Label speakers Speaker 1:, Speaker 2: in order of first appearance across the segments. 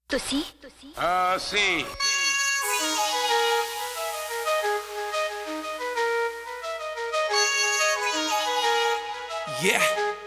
Speaker 1: ਤੁਸੀਂ
Speaker 2: ਅਸੀਂ
Speaker 3: Yeah,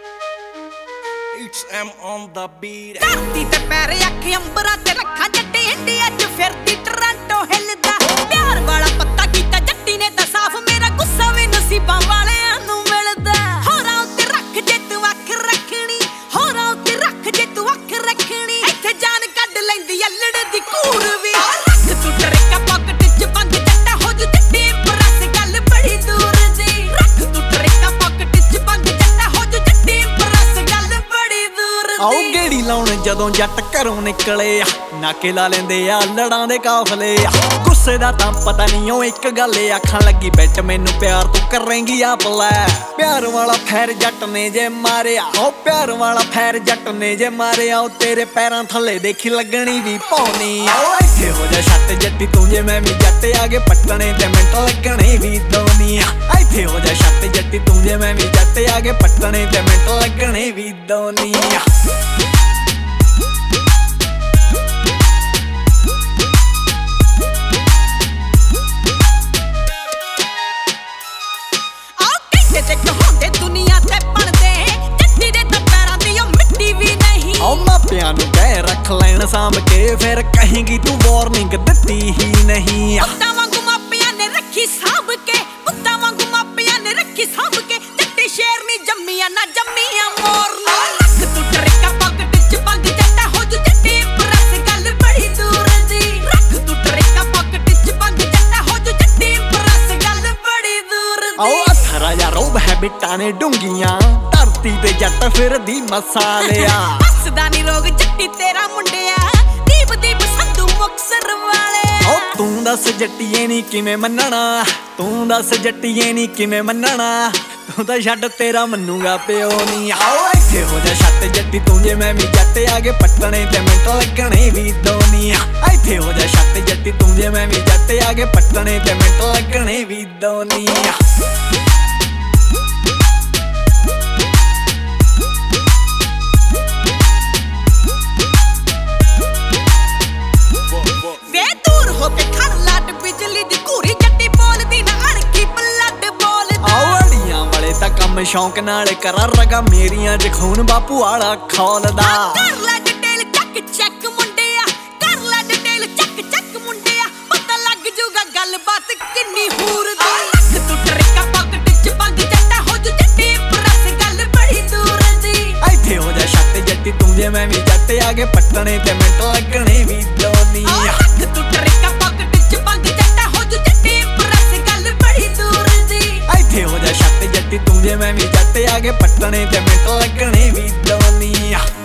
Speaker 3: it's M on the beat.
Speaker 4: ਧਰਤੀ ਤੇ ਪੈਰ ਅੱਖ ਅੰਬਰਾਂ ਤੇ ਰੱਖਾਂ ਜੱਟੀ ਇੰਡੀਆ ਚ ਫਿਰਦੀ ਟੋਰਾਂਟੋ ਹਿੱਲਦਾ ਪਿਆਰ ਵਾਲਾ ਪੱਤਾ ਕੀਤਾ ਜੱਟੀ ਨੇ ਤਾਂ ਸਾਫ਼ ਮੇਰਾ ਗੁੱਸਾ ਵੀ ਨਸੀਬਾਂ ਵਾਲਿਆਂ ਨੂੰ ਮਿਲਦਾ ਹੋਰਾਂ ਉੱਤੇ ਰੱਖ ਜੇ ਤੂੰ ਅੱਖ ਰੱਖਣੀ ਹੋਰਾਂ ਉੱਤੇ ਰੱਖ ਜੇ ਤੂੰ ਅੱਖ ਰੱਖਣੀ ਇੱਥੇ ਜਾਨ ਕੱਢ ਲੈਂਦੀ ਅਲੜ ਦੀ ਕੂੜ ਵੀ ਰੱਖ ਤੂੰ ਟਰੇਕਾ ਪਾਕਟ ਚ ਬੰਦ ਜੱਟਾ ਹੋ ਜੂ ਜੱਟੀ ਬਰਸ ਗੱਲ ਬੜੀ ਦੂਰ ਦੀ ਰੱਖ ਤੂੰ ਟਰੇਕਾ ਪਾਕਟ ਚ ਬੰਦ ਜੱਟਾ ਹੋ ਜੂ ਜੱਟੀ ਬਰਸ ਗੱਲ ਬੜੀ ਦੂਰ ਦੀ
Speaker 3: ਆਓ ਗੇੜੀ ਲਾਉਣ ਜਦੋਂ ਜੱਟ ਘਰੋਂ ਨਿਕਲੇ ਆ ਨਾਕੇ ਲਾ ਲੈਂਦੇ ਆ ਲੜਾਂ ਦੇ ਕਾਫਲੇ ਆ ਗੁੱਸੇ ਦਾ ਤਾਂ ਪਤਾ ਨਹੀਂ ਉਹ ਇੱਕ ਗੱਲ ਆਖਾਂ ਲੱਗੀ ਬੈਠ ਮੈਨੂੰ ਪਿਆਰ ਤੂੰ ਕਰੇਂਗੀ ਆਪ ਲੈ ਪਿਆਰ ਵਾਲਾ ਫੈਰ ਜੱਟ ਨੇ ਜੇ ਮਾਰਿਆ ਉਹ ਪਿਆਰ ਵਾਲਾ ਫੈਰ ਜੱਟ ਨੇ ਜੇ ਮਾਰਿਆ ਉਹ ਤੇਰੇ ਪੈਰਾਂ ਥੱਲੇ ਦੇਖੀ ਲੱਗਣੀ ਵੀ ਪੌਣੀ ਆਓ ਇੱਥੇ ਹੋ ਜਾ ਛੱਟ ਜੱਟੀ ਤੂੰ ਜੇ ਮੈਂ ਵੀ ਜੱਟ ਆਗੇ ਪੱਟਣੇ ਤੇ ਮਿੰਟ ਲੱਗਣੇ ਵੀ ਦੋਨੀਆਂ ਇੱਥੇ ਹੋ ਜਾ ਛੱਟ ਜੱਟੀ ਤੂੰ ਜੇ ਮੈਂ ਵੀ ਜੱਟ ਆਗੇ ਪੱਟਣੇ ਤੇ ਮਿੰਟ ਲੱਗਣੇ ਵੀ ਦੋਨੀਆਂ
Speaker 4: ਚੱਕ ਹੁੰਦੇ ਦੁਨੀਆ ਤੇ ਬਣਦੇ ਜੱਟੀ ਦੇ ਤਾਂ ਪੈਰਾਂ ਦੀ ਉਹ ਮਿੱਟੀ ਵੀ ਨਹੀਂ
Speaker 3: ਓ ਮਾਪਿਆਂ ਨੂੰ ਕਹਿ ਰੱਖ ਲੈਣ ਸਾਂਭ ਕੇ ਫਿਰ ਕਹੇਂਗੀ ਤੂੰ ਵਾਰਨਿੰਗ ਦਿੱਤੀ ਹੀ ਨਹੀਂ
Speaker 4: ਪੁੱਤਾਂ ਵਾਂਗੂ ਮਾਪਿਆਂ ਨੇ ਰੱਖੀ ਸਾਂਭ ਕੇ ਪੁੱਤਾਂ ਵਾਂਗੂ ਮਾਪਿਆਂ ਨੇ ਰੱਖੀ ਸਾਂਭ ਕੇ ਜੱਟੀ ਸ਼ੇਰ ਨਹੀਂ ਜੰਮੀਆਂ ਨਾ ਜੰਮੀਆਂ ਮੋਰਨਾ ਰੱਖ ਤੂੰ ਟਰੇਕਾ ਪਾਕਟ ਚ ਬੰਦ ਜੱਟਾ ਹੋ ਜੂ ਜੱਟੀ ਬਰਸ ਗੱਲ ਬੜੀ ਦੂਰ ਦੀ ਰੱਖ ਤੂੰ ਟਰੇਕਾ ਪਾਕਟ ਚ ਬੰਦ ਜੱਟਾ ਹੋ ਜੂ ਜੱਟੀ ਬਰਸ ਗੱਲ ਬੜੀ ਦੂਰ ਦੀ
Speaker 3: ਆਓ ਅਥਰਾ ਜਾ ਰੋਬ ਹੈ ਬਿੱਟਾਂ ਨੇ ਡੂੰਗੀਆਂ ਧਰਤੀ ਤੇ ਜੱਟ ਫਿਰਦੀ ਮਸਾਲਿਆ
Speaker 4: ਹੱਸਦਾ ਨੀ ਰੋਗ ਜੱਟੀ ਤੇਰਾ ਮੁੰਡਿਆ ਦੀਪ ਦੀਪ ਸੰਧੂ ਮੁਕਸਰ ਵਾਲੇ
Speaker 3: ਓ ਤੂੰ ਦੱਸ ਜੱਟੀਏ ਨੀ ਕਿਵੇਂ ਮੰਨਣਾ ਤੂੰ ਦੱਸ ਜੱਟੀਏ ਨੀ ਕਿਵੇਂ ਮੰਨਣਾ ਤੂੰ ਤਾਂ ਛੱਡ ਤੇਰਾ ਮੰਨੂਗਾ ਪਿਓ ਨੀ ਆਓ ਇੱਥੇ ਹੋ ਜਾ ਛੱਟ ਜੱਟੀ ਤੂੰ ਜੇ ਮੈਂ ਵੀ ਜੱਟ ਆਗੇ ਪੱਟਣੇ ਤੇ ਮਿੰਟ ਲੱਗਣੇ ਵੀ ਦੋਨੀਆਂ ਇੱਥੇ ਹੋ ਜਾ ਛੱਟ ਜੱਟੀ ਤੂੰ ਜੇ ਮੈਂ ਵੀ ਜੱਟ ਆਗੇ ਪੱਟਣੇ ਤੇ ਮਿੰਟ ਲੱਗਣੇ ਵੀ ਦੋਨੀਆਂ
Speaker 4: ਵੇ ਦੂਰ ਹੋ ਕੇ ਖੜ ਲੱਡ ਬਿਜਲੀ ਦੀ ਘੂਰੀ ਜੱਟੀ ਬੋਲਦੀ ਨਾ ਅਣਖੀ ਬਲੱਡ ਬੋਲਦਾ
Speaker 3: ਆਵੜੀਆਂ ਵਾਲੇ ਤਾਂ ਕੰਮ ਸ਼ੌਂਕ ਨਾਲ ਕਰਾਂ ਰਗਾ ਮੇਰੀਆਂ ਚ ਖੂਨ ਬਾਪੂ ਵਾਲਾ ਖੋਲਦਾ
Speaker 4: ਕਰ ਲੈ ਡਿਟੇਲ ਚੱਕ ਚੱਕ ਮੁੰਡਿਆ ਕਰ ਲੈ ਡਿਟੇਲ ਚੱਕ ਚੱਕ ਮੁੰਡਿਆ ਪਤਾ ਲੱਗ ਜੂਗਾ ਗੱਲਬਾਤ ਕਿੰਨੀ ਹੂਰ ਦੀ ਰੱਖ ਤੂੰ ਟਰੇਕਾ ਪਾਕਟ ਚ ਬੰਦ ਜੱਟਾ ਹੋ ਜੂ ਜੱਟੀ ਬਰਸ ਗੱਲ ਬੜੀ ਦੂਰ ਦੀ
Speaker 3: ਇੱਥੇ ਹੋ ਜਾ ਛੱਟ ਜੱਟੀ ਤੂੰ ਜੇ ਮੈਂ ਵੀ ਜੱਟ ਆਗੇ ਪੱਟਣੇ ਤੇ ਮਿੰਟ ਲੱਗਣੇ ਵੀ ਦੋਨੀਆਂ
Speaker 4: ਰੱਖ ਤੂੰ ਟਰੇਕਾ ਪਾਕਟ ਚ ਬੰਦ ਜੱਟਾ ਹੋ ਜੂ ਜੱਟੀ ਬਰਸ ਗੱਲ ਬੜੀ ਦੂਰ ਦੀ
Speaker 3: ਇੱਥੇ ਹੋ ਜਾ ਛੱਟ ਜੱਟੀ ਤੂੰ ਜੇ ਮੈਂ ਵੀ ਜੱਟ ਆਗੇ ਪੱਟਣੇ ਤੇ ਮਿੰਟ ਲੱਗਣੇ ਵੀ ਦੋਨੀਆਂ